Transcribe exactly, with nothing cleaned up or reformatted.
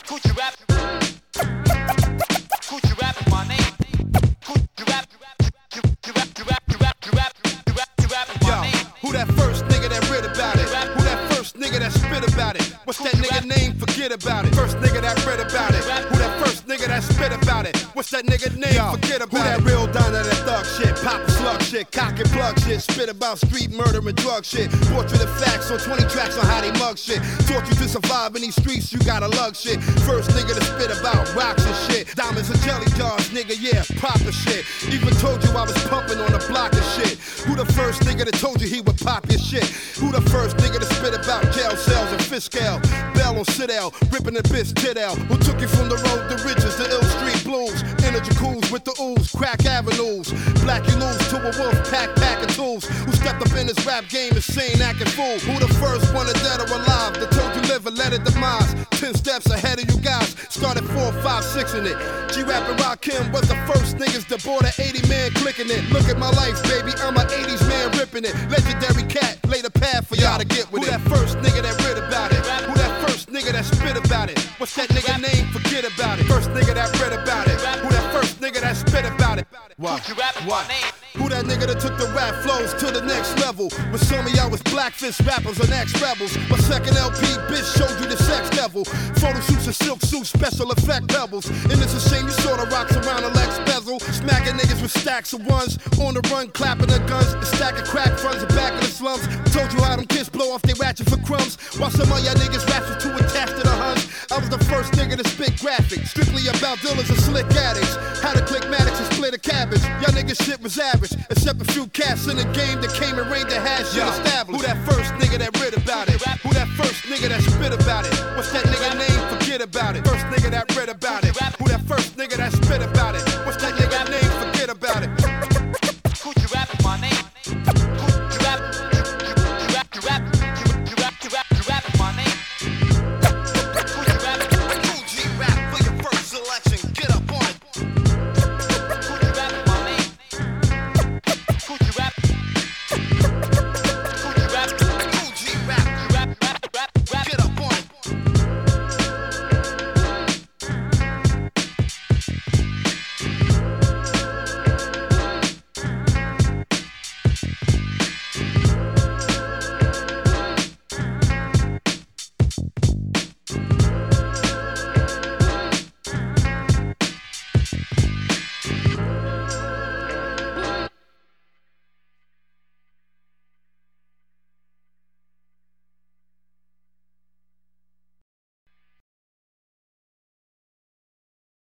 Coochie rap. Coochie rap is my name. Coochie rap. You rap, you rap, you rap, you rap, you rap, you rap is my name. Who that first nigga that read about it? Who that first nigga that spit about it? What's that nigga name? Forget about it. First nigga that read about it. Who that first nigga that spit about it? What's that nigga name? Forget about it. Who that real down to that thug shit? Pop and slug shit, cock and plug shit, spit about street murder and drug shit. Portrait of facts on twenty tracks on how they mug shit. Taught you to survive in these streets, you gotta lug shit. First nigga to spit about rocks and shit. Diamonds and jelly jars, nigga, yeah, proper shit. Even told you I was pumping on the block of shit. Who the first nigga that told you he would pop your shit? Who the first nigga to spit about jail cells and fish scale? Bell on Citadel, ripping the bitch tit out. Who took you from the road to riches, the ill street blues? Energy cools with the ooze, crack avenues. Black you lose to a wolf pack, pack of tools. Who stepped up in this rap game insane, acting fool? Who the first one dead or alive that told you live and let it demise? Ten steps ahead of you guys, started four, five, six in it. G-Rap and Rakim was the first niggas that bought an eighty man clicking it. Look at my life, baby, I'm an eighties man ripping it. Legendary cat, lay the path for y'all to get with it. Who that first nigga that read about it? Who that first nigga that spit about it? What's that nigga name? Forget about it. First nigga that read about it. Who that first nigga that spit about it? What? What? Who that nigga that took the rap flows to the next level? When some of y'all was blackfish rappers and ex-rebels. My second L P, bitch, showed you the sex devil. Photo shoots and silk suits, special effect pebbles. And it's a shame you saw the rocks around a Lex bezel. Smacking niggas with stacks of ones. On the run, clapping their guns. A stack of crack fronts and back of the slums. Told you how them kids blow off they ratchet for crumbs. While some of y'all niggas raps were too attached to the huns. I was the first nigga to spit graphic. Strictly about dealers and slick addicts. How to click Maddox and split a cabbage. Y'all niggas shit was average. Except a few cats in the game that came and reigned the hash shit established. Who that first nigga that read about it? Who that first nigga that spit about it?